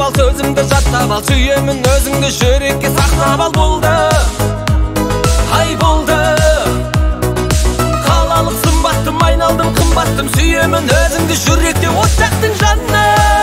ал, сөзімді жаттап ал, сүйемін өзіңді жүрекке сақтап ал. Болды, ай болды, қалалық сымбаттым, айналдым қымбаттым, сүйемін өзіңді жүректе от жақтың жанына.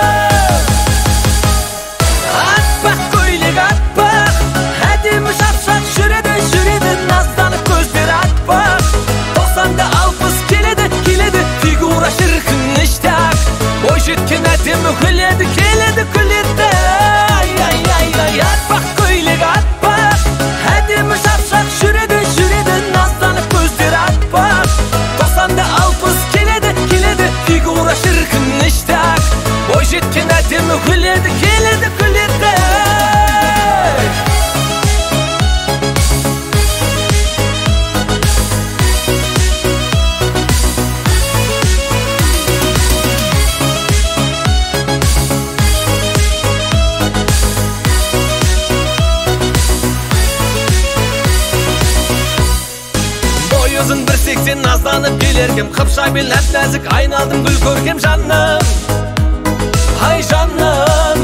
Аппақ көйлек аппақ, әдемі шапшақ жүреді, назданып көздері аппақ. 90-60 келеді, фигура шіркін іштак, бой жеткен әдемі күледі, күледі. Ай, аппақ көйлек аппақ, әдемі шапшақ жүреді, назданып көздері аппақ. 90-60 келеді, фигура шіркін іштак, бой жеткен әдемі күледі, күледі. Өзін 180 назданып келергем, қыпша бел нәп-нәзік, айналдым гүл көркем жаным. Ай жаным,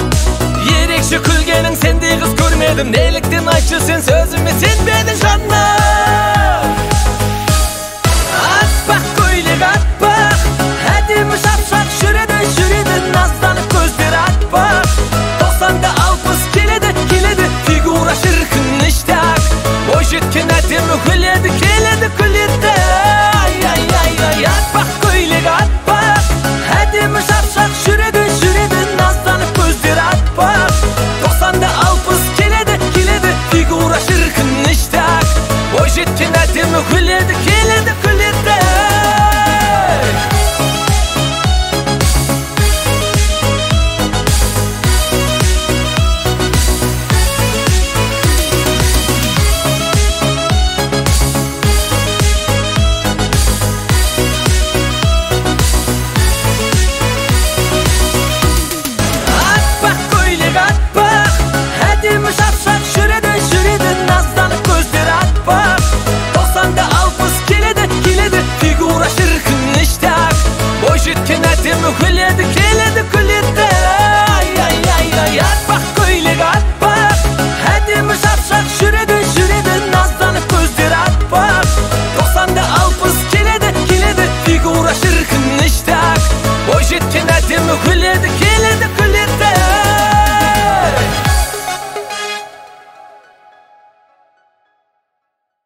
ерекше күлгенің, сендей қыз көрмедім, неліктен айтшы сен сөзіме сенбедің жаным.